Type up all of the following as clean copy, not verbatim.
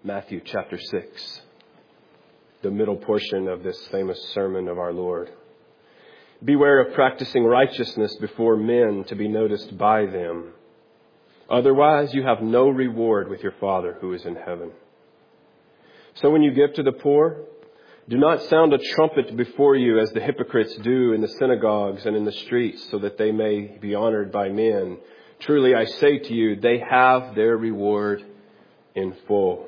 Matthew chapter 6, the middle portion of this famous sermon of our Lord. Beware of practicing righteousness before men to be noticed by them. Otherwise, you have no reward with your Father who is in heaven. So when you give to the poor, do not sound a trumpet before you as the hypocrites do in the synagogues and in the streets, so that they may be honored by men. Truly, I say to you, they have their reward in full.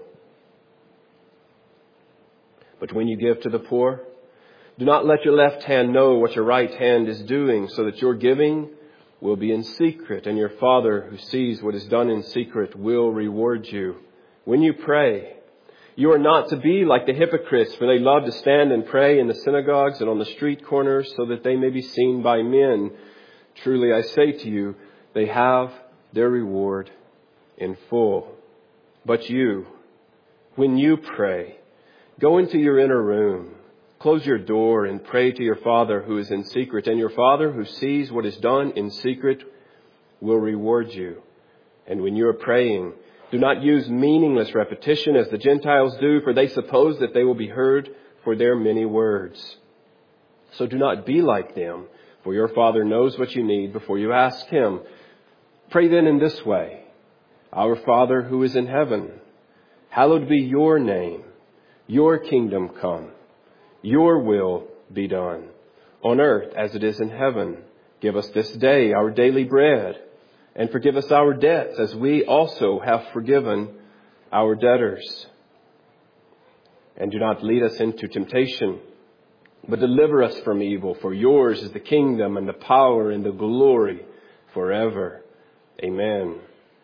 But when you give to the poor, do not let your left hand know what your right hand is doing, so that your giving will be in secret, and your Father who sees what is done in secret will reward you. When you pray, you are not to be like the hypocrites, for they love to stand and pray in the synagogues and on the street corners, so that they may be seen by men. Truly, I say to you, they have their reward in full. But you, when you pray, go into your inner room, close your door, and pray to your Father who is in secret. And your Father who sees what is done in secret will reward you. And when you are praying, do not use meaningless repetition as the Gentiles do, for they suppose that they will be heard for their many words. So do not be like them, for your Father knows what you need before you ask Him. Pray then in this way: Our Father who is in heaven, hallowed be your name. Your kingdom come. Your will be done on earth as it is in heaven. Give us this day our daily bread, and forgive us our debts as we also have forgiven our debtors. And do not lead us into temptation, but deliver us from evil. For yours is the kingdom and the power and the glory forever. Amen.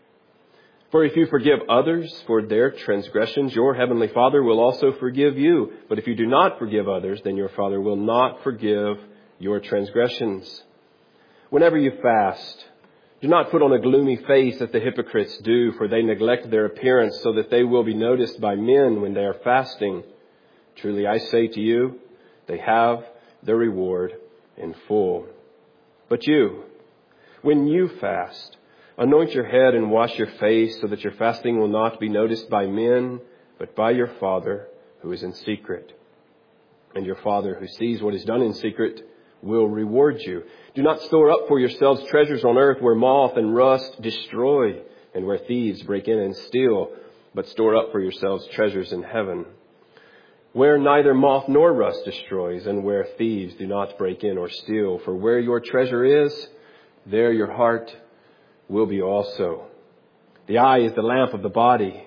For if you forgive others for their transgressions, your heavenly Father will also forgive you. But if you do not forgive others, then your Father will not forgive your transgressions. Whenever you fast, do not put on a gloomy face as the hypocrites do, for they neglect their appearance so that they will be noticed by men when they are fasting. Truly, I say to you, they have their reward in full. But you, when you fast, anoint your head and wash your face, so that your fasting will not be noticed by men, but by your Father who is in secret. And your Father who sees what is done in secret will reward you. Do not store up for yourselves treasures on earth, where moth and rust destroy, and where thieves break in and steal, but store up for yourselves treasures in heaven, where neither moth nor rust destroys, and where thieves do not break in or steal. For where your treasure is, there your heart will be also. The eye is the lamp of the body.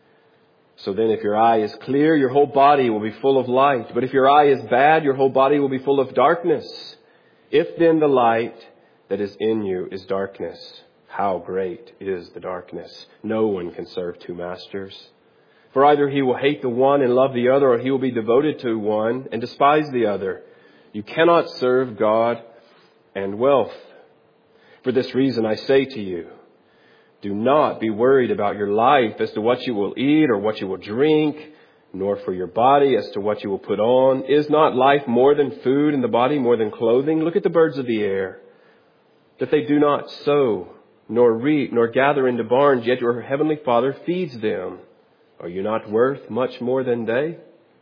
So then if your eye is clear, your whole body will be full of light. But if your eye is bad, your whole body will be full of darkness. If then the light that is in you is darkness, how great is the darkness? No one can serve two masters. For either he will hate the one and love the other, or he will be devoted to one and despise the other. You cannot serve God and wealth. For this reason, I say to you, do not be worried about your life as to what you will eat or what you will drink, nor for your body as to what you will put on. Is not life more than food and the body more than clothing? Look at the birds of the air, that they do not sow, nor reap, nor gather into barns, yet your heavenly Father feeds them. Are you not worth much more than they?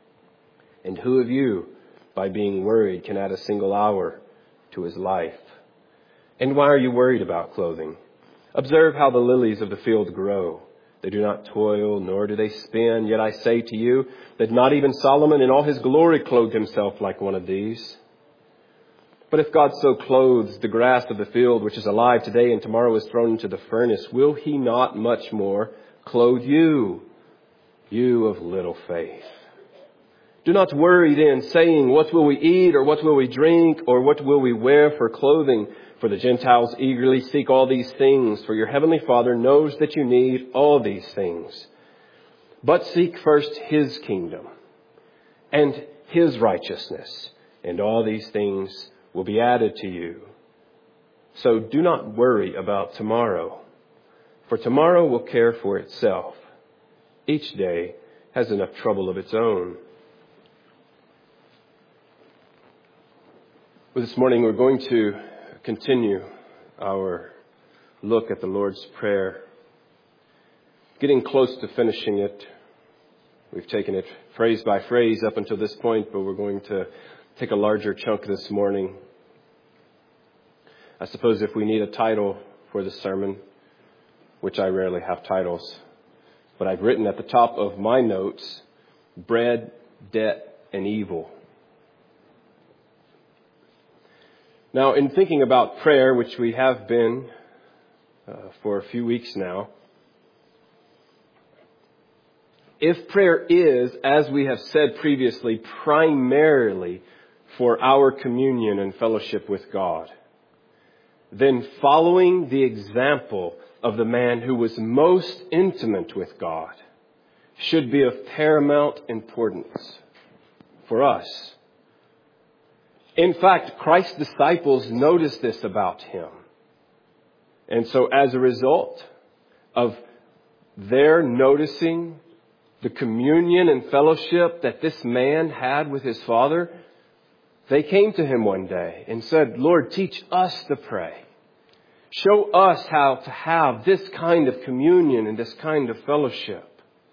And who of you, by being worried, can add a single hour to his life? And why are you worried about clothing? Observe how the lilies of the field grow. They do not toil, nor do they spin. Yet I say to you that not even Solomon in all his glory clothed himself like one of these. But if God so clothes the grass of the field, which is alive today and tomorrow is thrown into the furnace, will he not much more clothe you, you of little faith? Do not worry then, saying, what will we eat, or what will we drink, or what will we wear for clothing? For the Gentiles eagerly seek all these things, for your heavenly Father knows that you need all these things. But seek first His kingdom and His righteousness, and all these things will be added to you. So do not worry about tomorrow, for tomorrow will care for itself. Each day has enough trouble of its own. Well, this morning we're going to continue our look at the Lord's Prayer, getting close to finishing it. We've taken it phrase by phrase up until this point, but we're going to take a larger chunk this morning. I suppose if we need a title for the sermon, which I rarely have titles, but I've written at the top of my notes, bread, debt, and evil. Now, in thinking about prayer, which we have been for a few weeks now, if prayer is, as we have said previously, primarily for our communion and fellowship with God, then following the example of the man who was most intimate with God should be of paramount importance for us. In fact, Christ's disciples noticed this about him. And so as a result of their noticing the communion and fellowship that this man had with his Father, they came to him one day and said, "Lord, teach us to pray. Show us how to have this kind of communion and this kind of fellowship."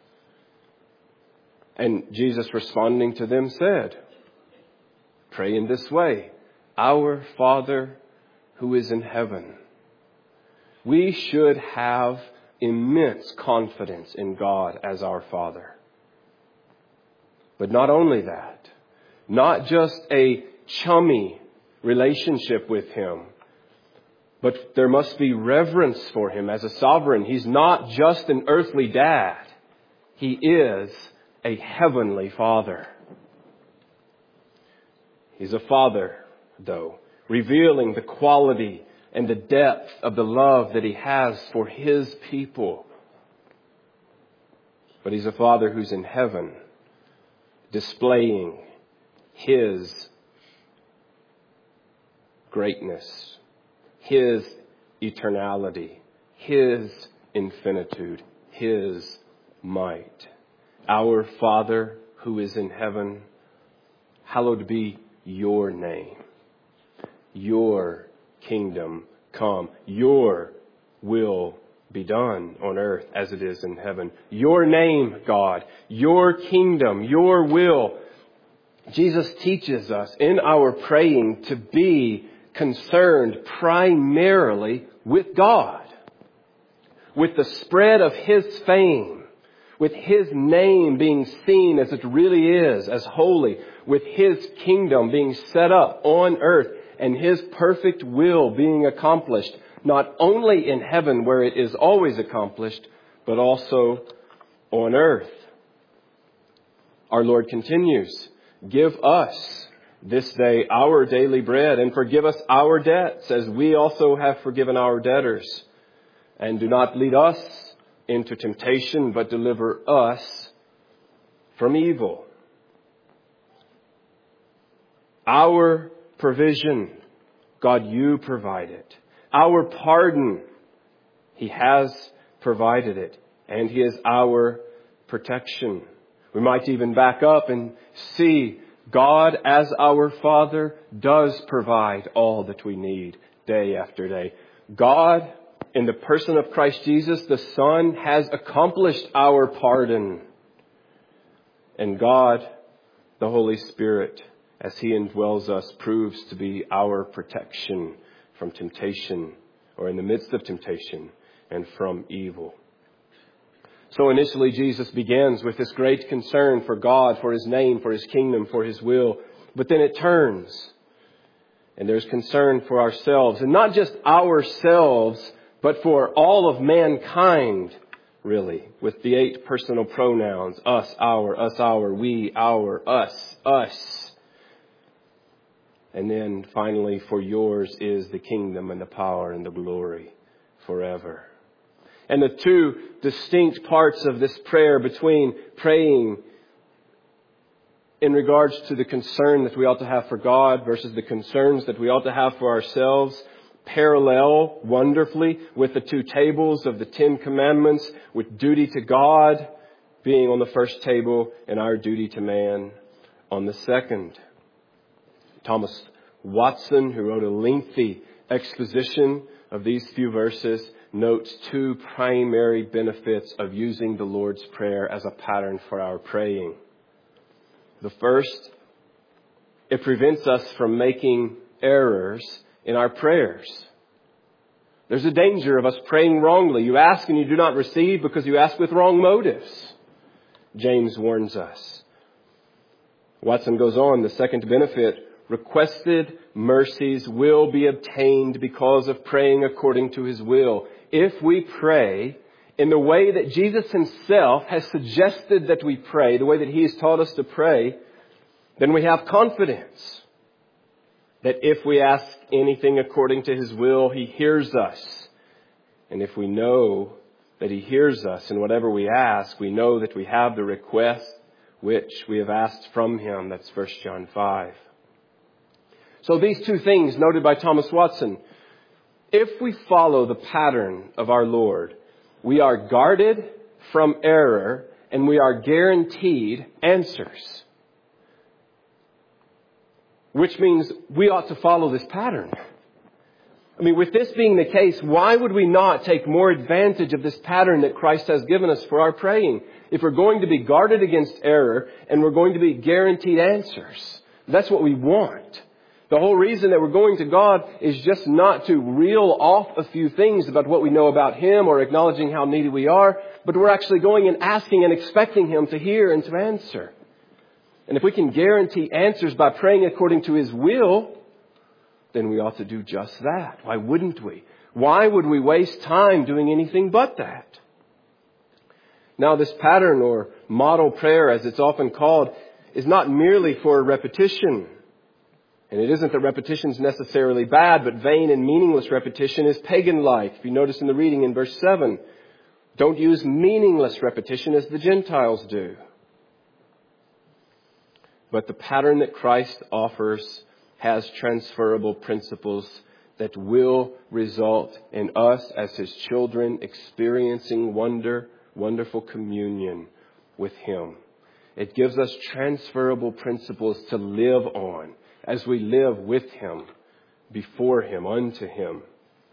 And Jesus, responding to them, said, "Pray in this way, Our Father who is in heaven." We should have immense confidence in God as our Father. But not only that, not just a chummy relationship with Him, but there must be reverence for Him as a sovereign. He's not just an earthly dad. He is a heavenly Father. He's a Father, though, revealing the quality and the depth of the love that He has for His people. But He's a Father who's in heaven, displaying His greatness, His eternality, His infinitude, His might. Our Father who is in heaven, hallowed be your name. Your kingdom come. Your will be done on earth as it is in heaven. Your name, God. Your kingdom. Your will. Jesus teaches us in our praying to be concerned primarily with God, with the spread of His fame, with His name being seen as it really is, as holy, with His kingdom being set up on earth and His perfect will being accomplished, not only in heaven where it is always accomplished, but also on earth. Our Lord continues, "Give us this day our daily bread, and forgive us our debts as we also have forgiven our debtors. And do not lead us into temptation, but deliver us from evil." Our provision, God, you provide it. Our pardon, He has provided it. And He is our protection. We might even back up and see God as our Father does provide all that we need day after day. God, in the person of Christ Jesus, the Son, has accomplished our pardon. And God, the Holy Spirit, as He indwells us, proves to be our protection from temptation, or in the midst of temptation, and from evil. So initially Jesus begins with this great concern for God, for His name, for His kingdom, for His will. But then it turns, and there's concern for ourselves, and not just ourselves, but for all of mankind, really, with the 8 personal pronouns: us, our, we, our, us. And then finally, for yours is the kingdom and the power and the glory forever. And the two distinct parts of this prayer between praying in regards to the concern that we ought to have for God versus the concerns that we ought to have for ourselves parallel wonderfully with the 2 tables of the 10 Commandments, with duty to God being on the first table and our duty to man on the second. Thomas Watson, who wrote a lengthy exposition of these few verses, notes two primary benefits of using the Lord's Prayer as a pattern for our praying. The first, it prevents us from making errors in our prayers. There's a danger of us praying wrongly. You ask and you do not receive because you ask with wrong motives. James warns us. Watson goes on, the second benefit, requested mercies will be obtained because of praying according to His will. If we pray in the way that Jesus Himself has suggested that we pray, the way that He has taught us to pray, then we have confidence that if we ask anything according to His will, He hears us. And if we know that He hears us in whatever we ask, we know that we have the request which we have asked from Him. That's 1 John 5. So these two things noted by Thomas Watson. If we follow the pattern of our Lord, we are guarded from error and we are guaranteed answers. Which means we ought to follow this pattern. I mean, with this being the case, why would we not take more advantage of this pattern that Christ has given us for our praying? If we're going to be guarded against error and we're going to be guaranteed answers, that's what we want. The whole reason that we're going to God is just not to reel off a few things about what we know about Him or acknowledging how needy we are, but we're actually going and asking and expecting Him to hear and to answer. And if we can guarantee answers by praying according to His will, then we ought to do just that. Why wouldn't we? Why would we waste time doing anything but that? Now, this pattern or model prayer, as it's often called, is not merely for repetition. And it isn't that repetition is necessarily bad, but vain and meaningless repetition is pagan-like. If you notice in the reading in verse 7, don't use meaningless repetition as the Gentiles do. But the pattern that Christ offers has transferable principles that will result in us as His children experiencing wonderful communion with Him. It gives us transferable principles to live on as we live with Him, before Him, unto Him.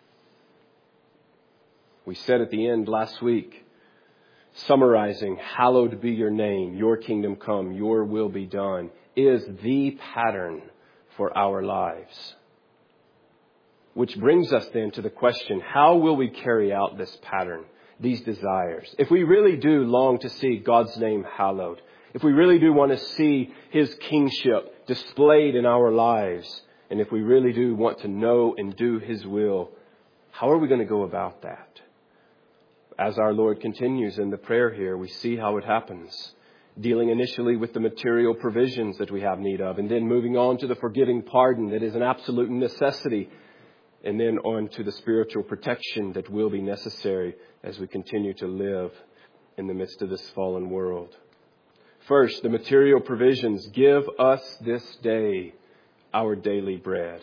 We said at the end last week, summarizing, hallowed be your name, your kingdom come, your will be done, is the pattern for our lives. Which brings us then to the question, how will we carry out this pattern, these desires? If we really do long to see God's name hallowed, if we really do want to see His kingship displayed in our lives, and if we really do want to know and do His will, how are we going to go about that? As our Lord continues in the prayer here, we see how it happens. Dealing initially with the material provisions that we have need of, and then moving on to the forgiving pardon that is an absolute necessity, and then on to the spiritual protection that will be necessary as we continue to live in the midst of this fallen world. First, the material provisions. Give us this day our daily bread.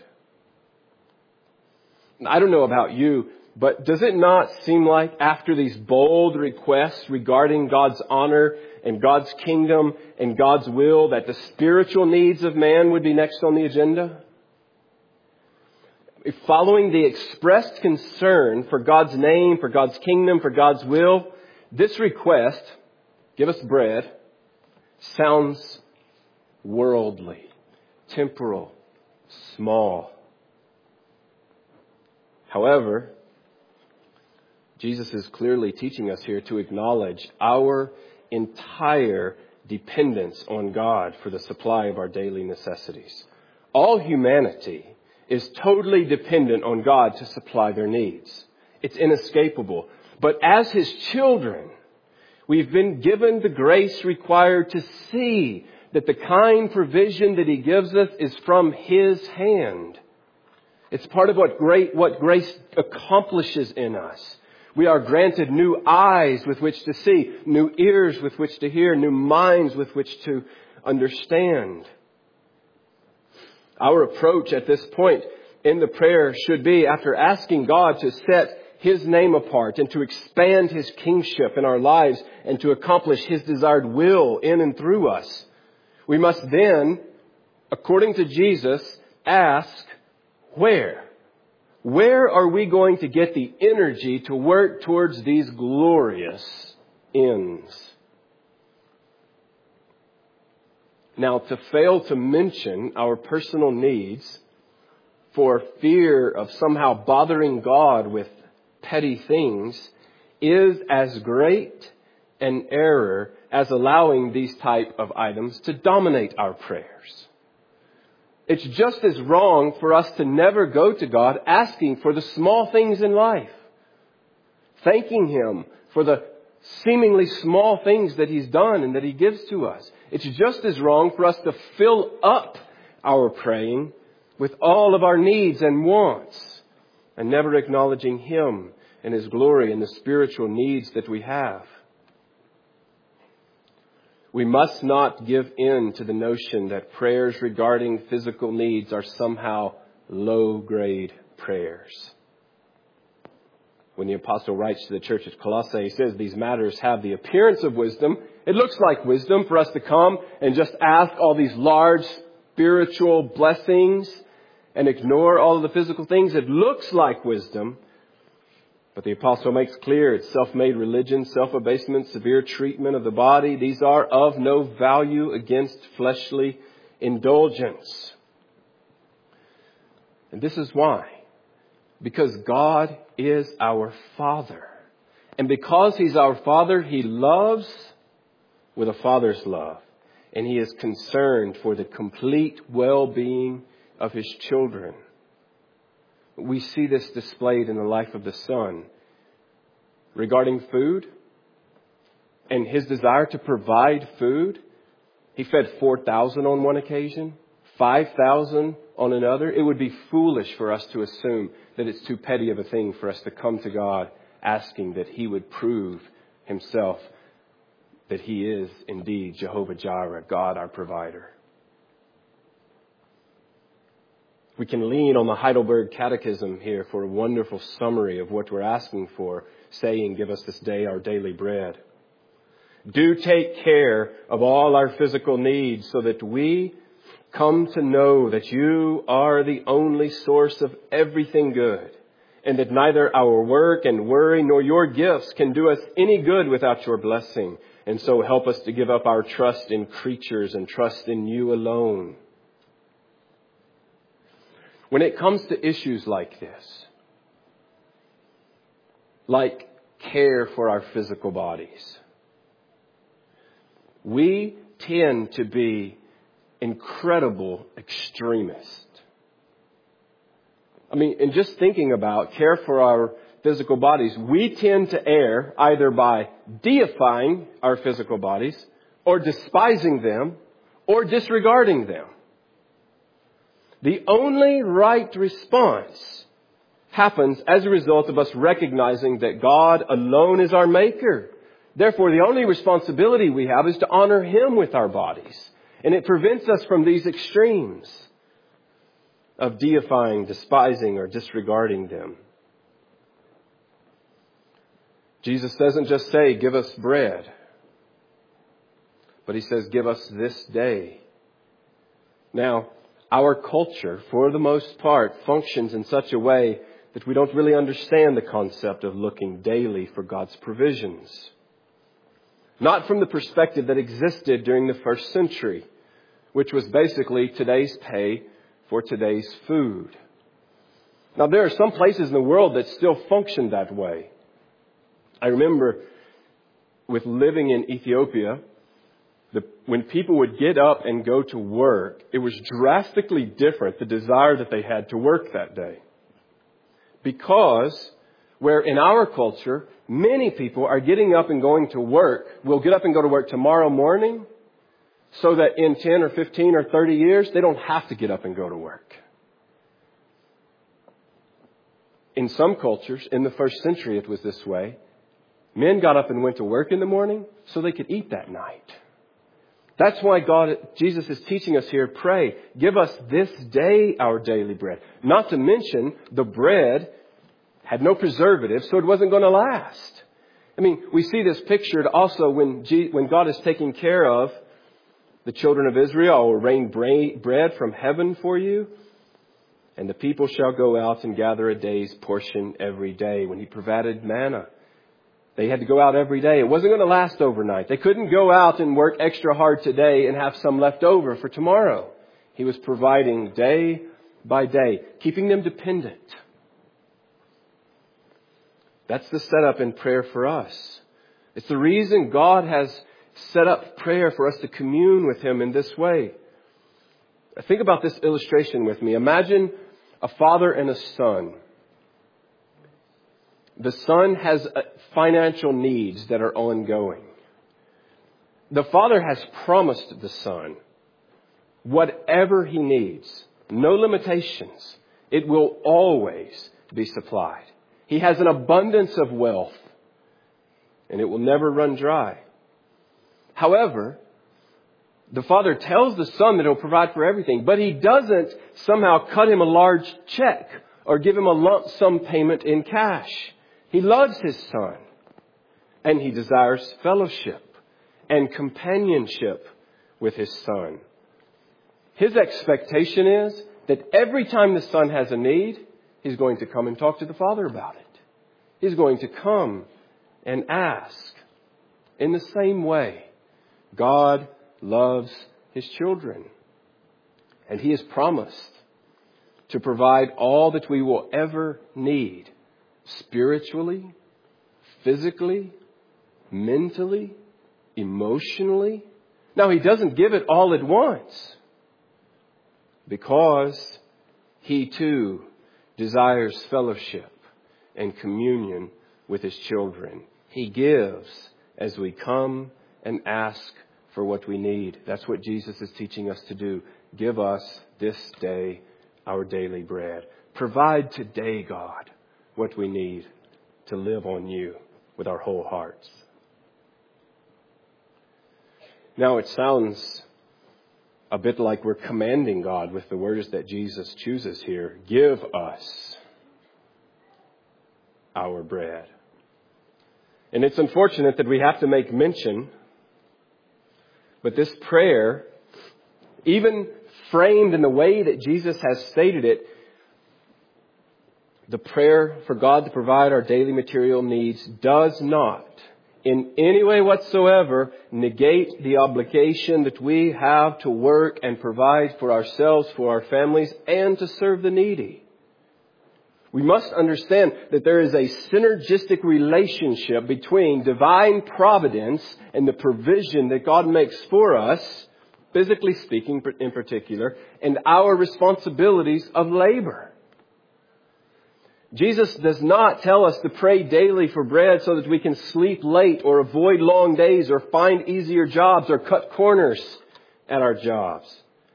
I don't know about you, but does it not seem like after these bold requests regarding God's honor and God's kingdom and God's will, that the spiritual needs of man would be next on the agenda? Following the expressed concern for God's name, for God's kingdom, for God's will, this request, give us bread, sounds worldly, temporal, small. However, Jesus is clearly teaching us here to acknowledge our entire dependence on God for the supply of our daily necessities. All humanity is totally dependent on God to supply their needs. It's inescapable. But as His children, we've been given the grace required to see that the kind provision that He gives us is from His hand. It's part of what grace accomplishes in us. We are granted new eyes with which to see, new ears with which to hear, new minds with which to understand. Our approach at this point in the prayer should be, after asking God to set His name apart and to expand His kingship in our lives and to accomplish His desired will in and through us, we must then, according to Jesus, ask where. where are we going to get the energy to work towards these glorious ends? Now, to fail to mention our personal needs for fear of somehow bothering God with petty things is as great an error as allowing these type of items to dominate our prayers. It's just as wrong for us to never go to God asking for the small things in life, thanking Him for the seemingly small things that He's done and that He gives to us. It's just as wrong for us to fill up our praying with all of our needs and wants and never acknowledging Him and His glory and the spiritual needs that we have. We must not give in to the notion that prayers regarding physical needs are somehow low-grade prayers. When the apostle writes to the church at Colossae, he says these matters have the appearance of wisdom. It looks like wisdom for us to come and just ask all these large spiritual blessings and ignore all of the physical things. It looks like wisdom. But the apostle makes clear it's self-made religion, self-abasement, severe treatment of the body. These are of no value against fleshly indulgence. And this is why. Because God is our Father. And because He's our Father, He loves with a father's love. And He is concerned for the complete well-being of His children. We see this displayed in the life of the Son regarding food and His desire to provide food. He fed 4,000 on one occasion, 5,000 on another. It would be foolish for us to assume that it's too petty of a thing for us to come to God asking that He would prove Himself that He is indeed Jehovah Jireh, God our provider. We can lean on the Heidelberg Catechism here for a wonderful summary of what we're asking for, saying, give us this day our daily bread. Do take care of all our physical needs so that we come to know that You are the only source of everything good, and that neither our work and worry nor Your gifts can do us any good without Your blessing. And so help us to give up our trust in creatures and trust in You alone. When it comes to issues like this, like care for our physical bodies, we tend to be incredible extremists. I mean, in just thinking about care for our physical bodies, we tend to err either by deifying our physical bodies or despising them or disregarding them. The only right response happens as a result of us recognizing that God alone is our Maker. Therefore, the only responsibility we have is to honor Him with our bodies. And it prevents us from these extremes of deifying, despising, or disregarding them. Jesus doesn't just say, give us bread. But He says, give us this day. Now, our culture, for the most part, functions in such a way that we don't really understand the concept of looking daily for God's provisions. Not from the perspective that existed during the first century, which was basically today's pay for today's food. Now, there are some places in the world that still function that way. I remember with living in Ethiopia, when people would get up and go to work, it was drastically different, the desire that they had to work that day. Because where in our culture, many people are getting up and going to work, will get up and go to work tomorrow morning so that in 10 or 15 or 30 years, they don't have to get up and go to work. In some cultures, in the first century it was this way. Men got up and went to work in the morning so they could eat that night. That's why Jesus is teaching us here, pray, give us this day our daily bread. Not to mention the bread had no preservatives, so it wasn't going to last. I mean, we see this pictured also when God is taking care of the children of Israel. I will rain bread from heaven for you. And the people shall go out and gather a day's portion every day. When He provided manna, they had to go out every day. It wasn't going to last overnight. They couldn't go out and work extra hard today and have some left over for tomorrow. He was providing day by day, keeping them dependent. That's the setup in prayer for us. It's the reason God has set up prayer for us to commune with Him in this way. Think about this illustration with me. Imagine a father and a son. The son has financial needs that are ongoing. The father has promised the son whatever he needs, no limitations. It will always be supplied. He has an abundance of wealth, and it will never run dry. However, the father tells the son that he'll provide for everything, but he doesn't somehow cut him a large check or give him a lump sum payment in cash. He loves his son, and he desires fellowship and companionship with his son. His expectation is that every time the son has a need, he's going to come and talk to the father about it. He's going to come and ask. In the same way, God loves His children. And He has promised to provide all that we will ever need, spiritually, physically, mentally, emotionally. Now, He doesn't give it all at once, because He too desires fellowship and communion with His children. He gives as we come and ask for what we need. That's what Jesus is teaching us to do. Give us this day our daily bread. Provide today, God, what we need to live on You with our whole hearts. Now, it sounds a bit like we're commanding God with the words that Jesus chooses here. Give us our bread. And it's unfortunate that we have to make mention, but this prayer, even framed in the way that Jesus has stated it, the prayer for God to provide our daily material needs does not in any way whatsoever negate the obligation that we have to work and provide for ourselves, for our families, and to serve the needy. We must understand that there is a synergistic relationship between divine providence and the provision that God makes for us, physically speaking in particular, and our responsibilities of labor. Jesus does not tell us to pray daily for bread so that we can sleep late or avoid long days or find easier jobs or cut corners at our jobs.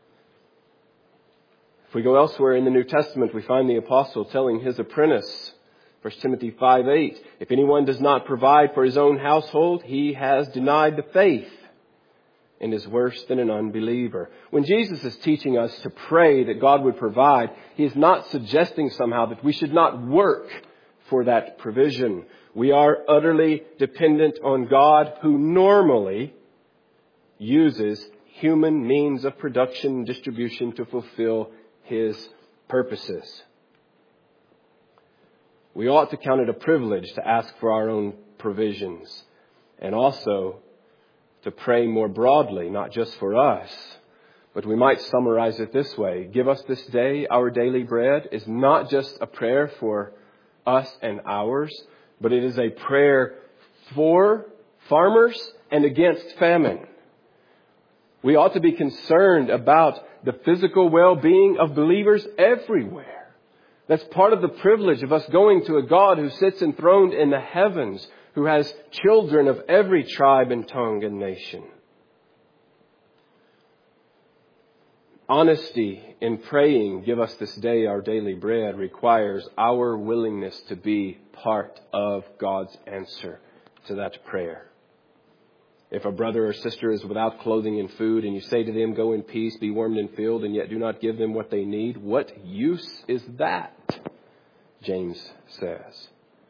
If we go elsewhere in the New Testament, we find the apostle telling his apprentice, 1 Timothy 5:8, if anyone does not provide for his own household, he has denied the faith and is worse than an unbeliever. When Jesus is teaching us to pray that God would provide, He is not suggesting somehow that we should not work for that provision. We are utterly dependent on God, who normally uses human means of production and distribution to fulfill His purposes. We ought to count it a privilege to ask for our own provisions, and also to pray more broadly, not just for us, but we might summarize it this way. Give us this day our daily bread is not just a prayer for us and ours, but it is a prayer for farmers and against famine. We ought to be concerned about the physical well-being of believers everywhere. That's part of the privilege of us going to a God who sits enthroned in the heavens, who has children of every tribe and tongue and nation. Honesty in praying, give us this day our daily bread, requires our willingness to be part of God's answer to that prayer. If a brother or sister is without clothing and food, and you say to them, go in peace, be warmed and filled, and yet do not give them what they need, what use is that? James says.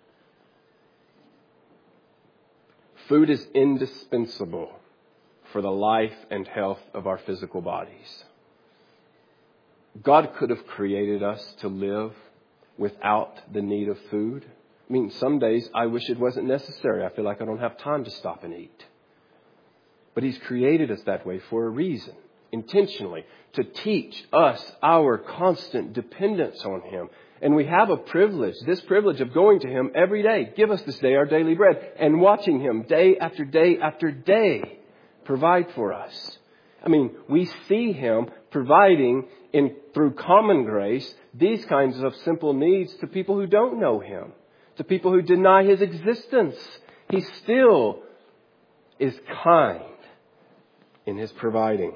Food is indispensable for the life and health of our physical bodies. God could have created us to live without the need of food. I mean, some days I wish it wasn't necessary. I feel like I don't have time to stop and eat. But He's created us that way for a reason, intentionally, to teach us our constant dependence on Him. And we have a privilege, this privilege of going to Him every day. Give us this day our daily bread. And watching Him day after day after day provide for us. I mean, we see Him providing through common grace these kinds of simple needs to people who don't know Him, to people who deny His existence. He still is kind in His providing.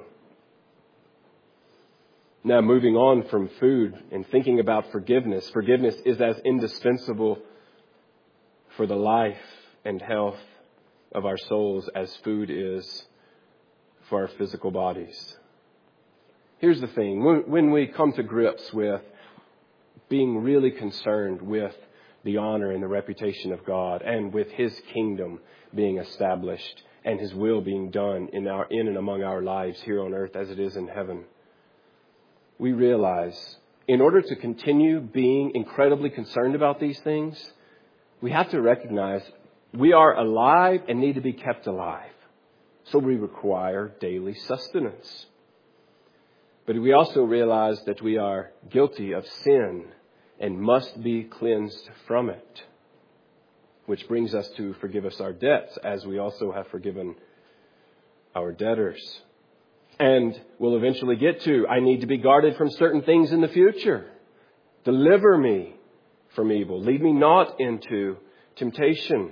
Now, moving on from food and thinking about forgiveness. Forgiveness is as indispensable for the life and health of our souls as food is for our physical bodies. Here's the thing. When we come to grips with being really concerned with the honor and the reputation of God and with His kingdom being established and His will being done in and among our lives here on earth as it is in heaven, we realize in order to continue being incredibly concerned about these things, we have to recognize we are alive and need to be kept alive. So we require daily sustenance. But we also realize that we are guilty of sin and must be cleansed from it. Which brings us to forgive us our debts as we also have forgiven our debtors. And we'll eventually get to, I need to be guarded from certain things in the future. Deliver me from evil. Lead me not into temptation.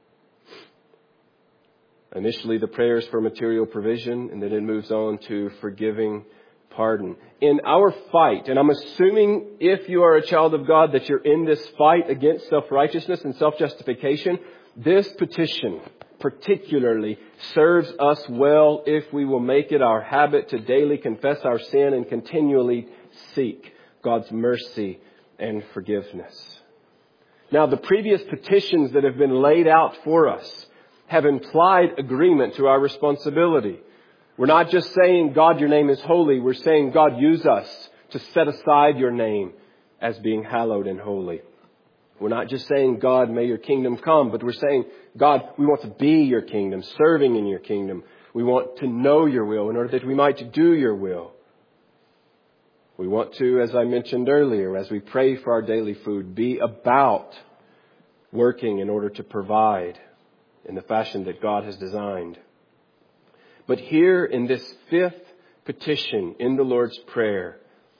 Initially, the prayers for material provision, and then it moves on to forgiving pardon. In our fight, and I'm assuming if you are a child of God that you're in this fight against self-righteousness and self-justification, this petition particularly serves us well if we will make it our habit to daily confess our sin and continually seek God's mercy and forgiveness. Now, the previous petitions that have been laid out for us have implied agreement to our responsibility. We're not just saying, God, your name is holy. We're saying, God, use us to set aside your name as being hallowed and holy. We're not just saying, God, may your kingdom come, but we're saying, God, we want to be your kingdom, serving in your kingdom. We want to know your will in order that we might do your will. We want to, as I mentioned earlier, as we pray for our daily food, be about working in order to provide in the fashion that God has designed. But here in this fifth petition in the Lord's Prayer,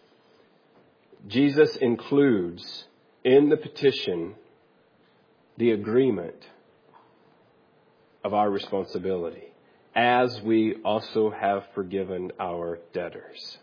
Jesus includes in the petition the agreement of our responsibility, as we also have forgiven our debtors.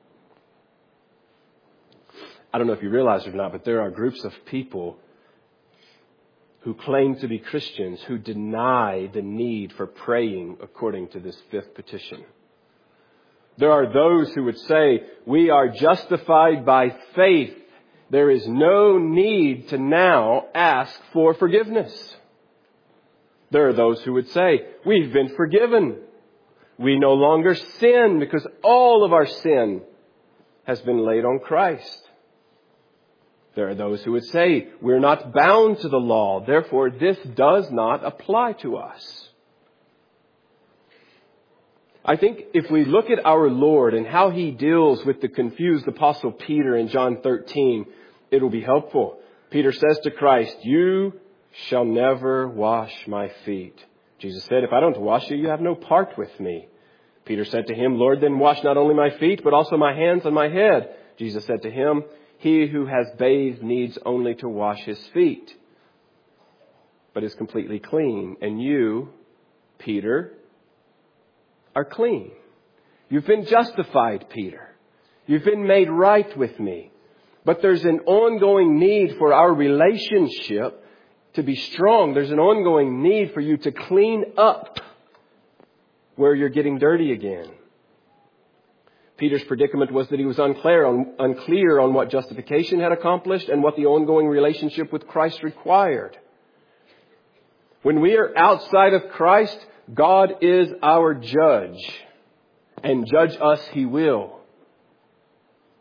I don't know if you realize it or not, but there are groups of people who claim to be Christians who deny the need for praying according to this fifth petition. There are those who would say, we are justified by faith. There is no need to now ask for forgiveness. There are those who would say, we've been forgiven. We no longer sin because all of our sin has been laid on Christ. There are those who would say, we're not bound to the law, therefore this does not apply to us. I think if we look at our Lord and how He deals with the confused Apostle Peter in John 13, it will be helpful. Peter says to Christ, you shall never wash my feet. Jesus said, if I don't wash you, you have no part with me. Peter said to Him, Lord, then wash not only my feet, but also my hands and my head. Jesus said to him, he who has bathed needs only to wash his feet, but is completely clean. And you, Peter, are clean. You've been justified, Peter. You've been made right with me. But there's an ongoing need for our relationship to be strong. There's an ongoing need for you to clean up where you're getting dirty again. Peter's predicament was that he was unclear on what justification had accomplished and what the ongoing relationship with Christ required. When we are outside of Christ, God is our judge, and judge us He will.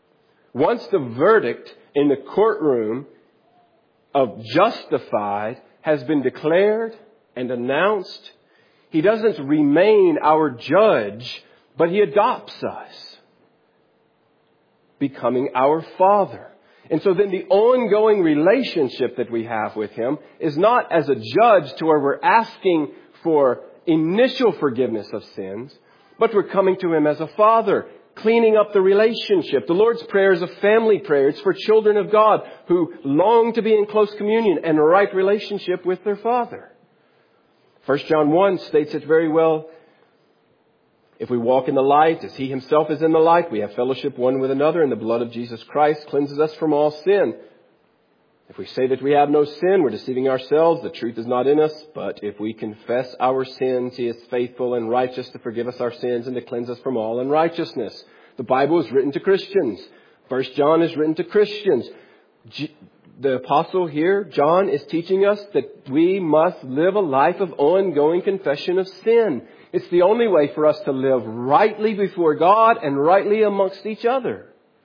Once the verdict in the courtroom of justified has been declared and announced, He doesn't remain our judge, but He adopts us, becoming our Father. And so then the ongoing relationship that we have with Him is not as a judge to where we're asking for initial forgiveness of sins, but we're coming to Him as a Father, cleaning up the relationship. The Lord's Prayer is a family prayer. It's for children of God who long to be in close communion and a right relationship with their Father. 1 John 1 states it very well. If we walk in the light as He Himself is in the light, we have fellowship one with another, and the blood of Jesus Christ cleanses us from all sin. If we say that we have no sin, we're deceiving ourselves. The truth is not in us. But if we confess our sins, He is faithful and righteous to forgive us our sins and to cleanse us from all unrighteousness. The Bible is written to Christians. 1 John is written to Christians. The apostle here, John, is teaching us that we must live a life of ongoing confession of sin. It's the only way for us to live rightly before God and rightly amongst each other.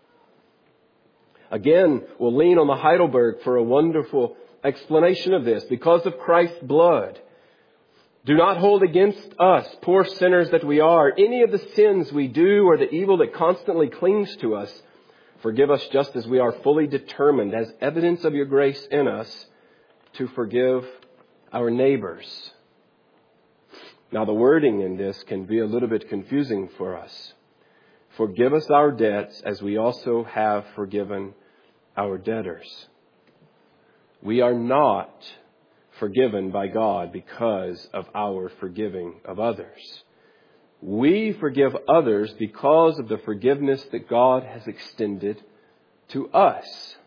Again, we'll lean on the Heidelberg for a wonderful explanation of this. Because of Christ's blood, do not hold against us, poor sinners that we are, any of the sins we do or the evil that constantly clings to us. Forgive us just as we are fully determined, as evidence of your grace in us, to forgive our neighbors. Now, the wording in this can be a little bit confusing for us. Forgive us our debts as we also have forgiven our debtors. We are not forgiven by God because of our forgiving of others. We forgive others because of the forgiveness that God has extended to us.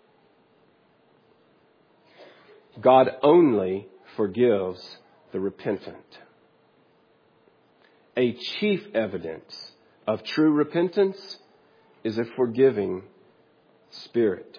God only forgives the repentant. A chief evidence of true repentance is a forgiving spirit.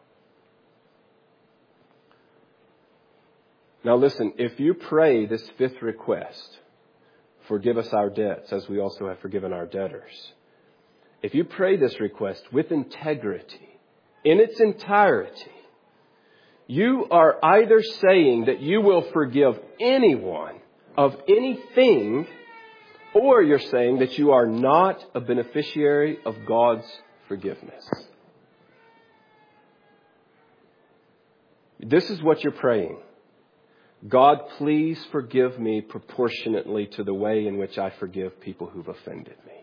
Now listen, if you pray this fifth request, forgive us our debts as we also have forgiven our debtors. If you pray this request with integrity, in its entirety, you are either saying that you will forgive anyone of anything, or you're saying that you are not a beneficiary of God's forgiveness. This is what you're praying. God, please forgive me proportionately to the way in which I forgive people who've offended me.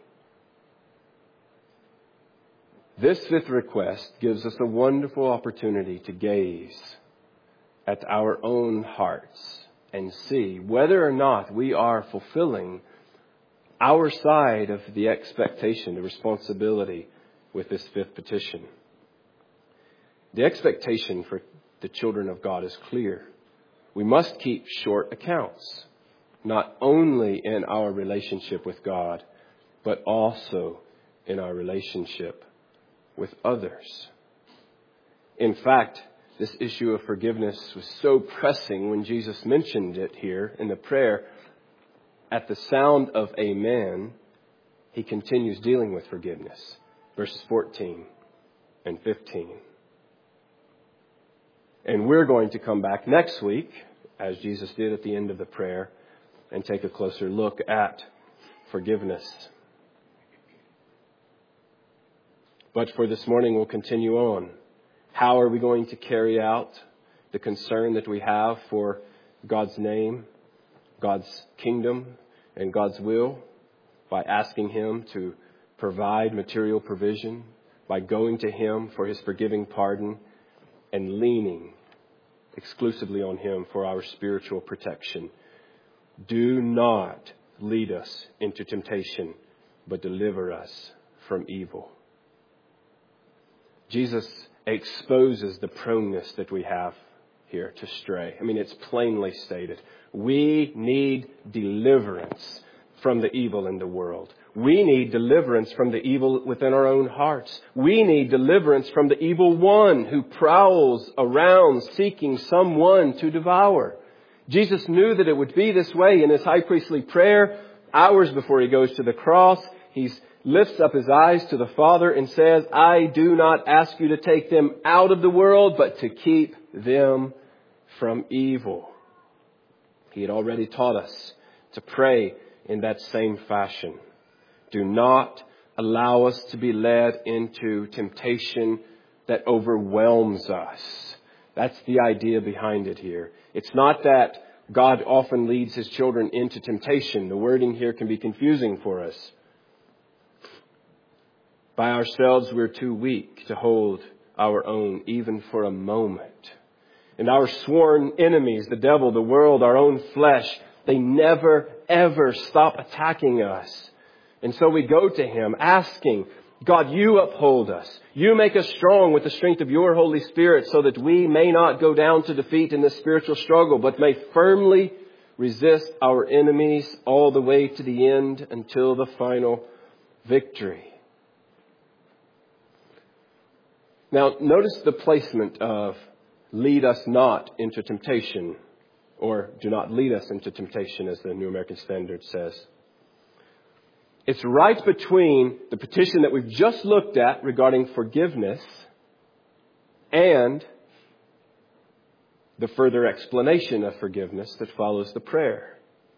This fifth request gives us a wonderful opportunity to gaze at our own hearts and see whether or not we are fulfilling our side of the expectation, the responsibility with this fifth petition. The expectation for the children of God is clear. We must keep short accounts, not only in our relationship with God, but also in our relationship with others. In fact, this issue of forgiveness was so pressing when Jesus mentioned it here in the prayer. At the sound of amen, He continues dealing with forgiveness. Verses 14 and 15. And we're going to come back next week, as Jesus did at the end of the prayer, and take a closer look at forgiveness. But for this morning, we'll continue on. How are we going to carry out the concern that we have for God's name, God's kingdom, and God's will? By asking Him to provide material provision, by going to Him for His forgiving pardon, and leaning exclusively on Him for our spiritual protection. Do not lead us into temptation, but deliver us from evil. Jesus exposes the proneness that we have here to stray. I mean, it's plainly stated. We need deliverance from the evil in the world. We need deliverance from the evil within our own hearts. We need deliverance from the evil one who prowls around seeking someone to devour. Jesus knew that it would be this way in His high priestly prayer. Hours before He goes to the cross, He He lifts up his eyes to the Father and says, I do not ask you to take them out of the world, but to keep them from evil. He had already taught us to pray in that same fashion. Do not allow us to be led into temptation that overwhelms us. That's the idea behind it here. It's not that God often leads His children into temptation. The wording here can be confusing for us. By ourselves, we're too weak to hold our own, even for a moment. And our sworn enemies, the devil, the world, our own flesh, they never, ever stop attacking us. And so we go to Him asking, God, you uphold us. You make us strong with the strength of your Holy Spirit so that we may not go down to defeat in this spiritual struggle, but may firmly resist our enemies all the way to the end until the final victory. Now, notice the placement of lead us not into temptation, or do not lead us into temptation, as the New American Standard says. It's right between the petition that we've just looked at regarding forgiveness and the further explanation of forgiveness that follows the prayer.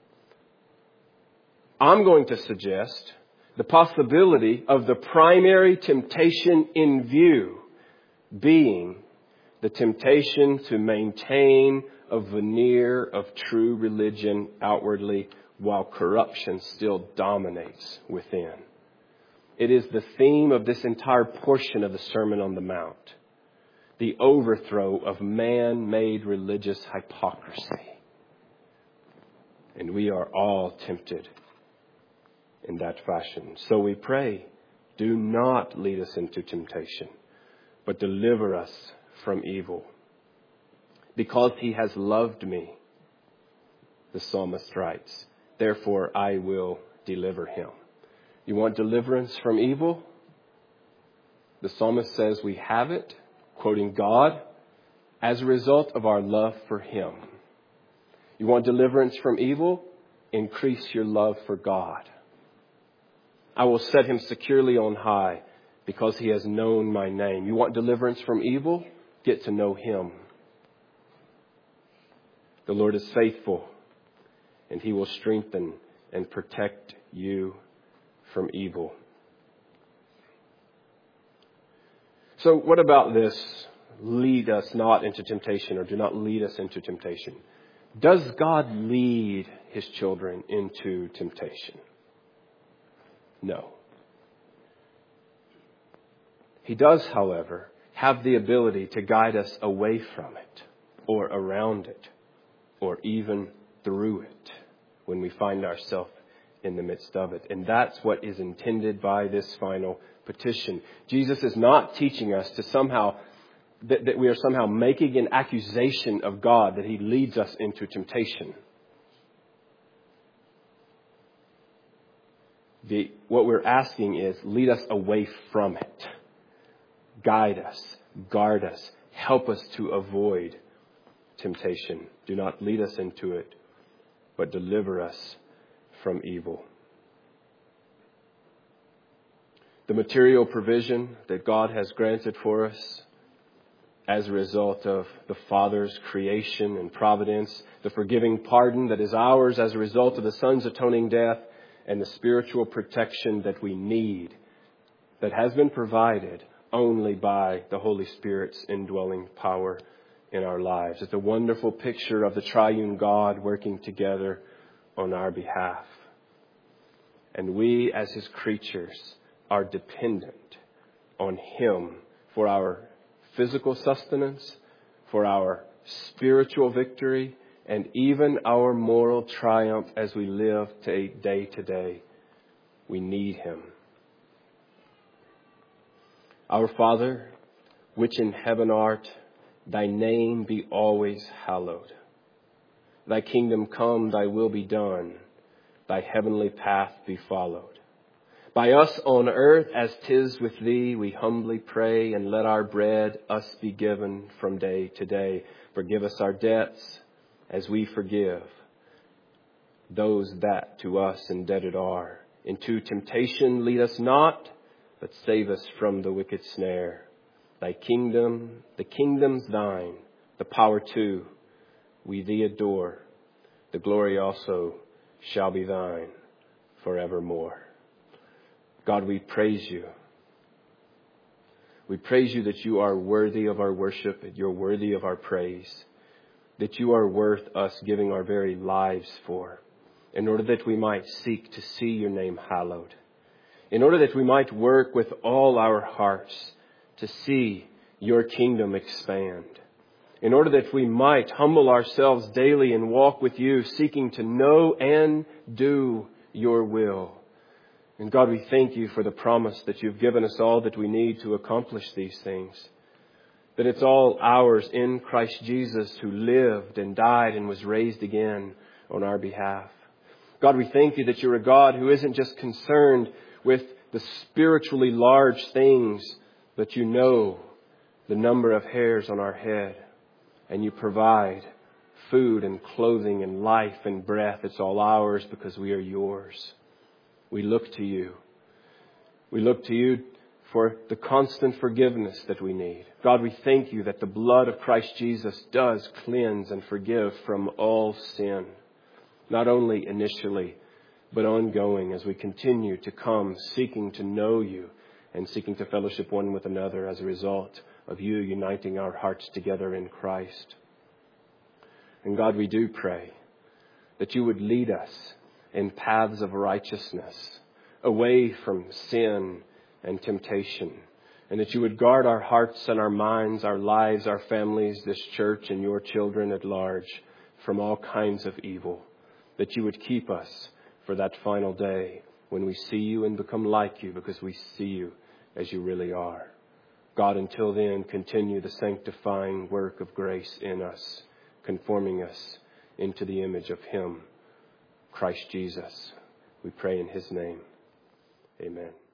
I'm going to suggest the possibility of the primary temptation in view being the temptation to maintain a veneer of true religion outwardly while corruption still dominates within. It is the theme of this entire portion of the Sermon on the Mount. The overthrow of man-made religious hypocrisy. And we are all tempted in that fashion. So we pray, do not lead us into temptation, but deliver us from evil. Because He has loved me, the psalmist writes, therefore I will deliver him. You want deliverance from evil? The psalmist says we have it, quoting God, as a result of our love for Him. You want deliverance from evil? Increase your love for God. I will set him securely on high because he has known my name. You want deliverance from evil? Get to know Him. The Lord is faithful, and He will strengthen and protect you from evil. So what about this? Lead us not into temptation, or do not lead us into temptation. Does God lead His children into temptation? No. He does, however, have the ability to guide us away from it, or around it, or even through it when we find ourselves in the midst of it. And that's what is intended by this final petition. Jesus is not teaching us to somehow, that we are somehow making an accusation of God that He leads us into temptation. What we're asking is, lead us away from it. Guide us, guard us, help us to avoid temptation. Do not lead us into it, but deliver us from evil. The material provision that God has granted for us as a result of the Father's creation and providence, the forgiving pardon that is ours as a result of the Son's atoning death, and the spiritual protection that we need, that has been provided only by the Holy Spirit's indwelling power in our lives. It's a wonderful picture of the triune God working together on our behalf. And we, as His creatures, are dependent on Him for our physical sustenance, for our spiritual victory, and even our moral triumph as we live day to day. We need Him. Our Father, which in heaven art, Thy name be always hallowed. Thy kingdom come, Thy will be done. Thy heavenly path be followed. By us on earth as 'tis with Thee, we humbly pray, and let our bread us be given from day to day. Forgive us our debts as we forgive those that to us indebted are. Into temptation lead us not, but save us from the wicked snare. Thy kingdom, the kingdom's thine, the power too. We thee adore. The glory also shall be thine forevermore. God, we praise you. We praise you that you are worthy of our worship, that you're worthy of our praise, that you are worth us giving our very lives for, in order that we might seek to see your name hallowed, in order that we might work with all our hearts to see your kingdom expand, in order that we might humble ourselves daily and walk with you, seeking to know and do your will. And God, we thank you for the promise that you've given us all that we need to accomplish these things. That it's all ours in Christ Jesus, who lived and died and was raised again on our behalf. God, we thank you that you're a God who isn't just concerned with the spiritually large things, but you know the number of hairs on our head. And you provide food and clothing and life and breath. It's all ours because we are yours. We look to you. We look to you for the constant forgiveness that we need. God, we thank you that the blood of Christ Jesus does cleanse and forgive from all sin. Not only initially, but ongoing as we continue to come seeking to know you and seeking to fellowship one with another as a result of you uniting our hearts together in Christ. And God, we do pray that you would lead us in paths of righteousness, away from sin and temptation, and that you would guard our hearts and our minds, our lives, our families, this church and your children at large from all kinds of evil, that you would keep us for that final day when we see you and become like you because we see you as you really are. God, until then, continue the sanctifying work of grace in us, conforming us into the image of him, Christ Jesus. We pray in his name. Amen.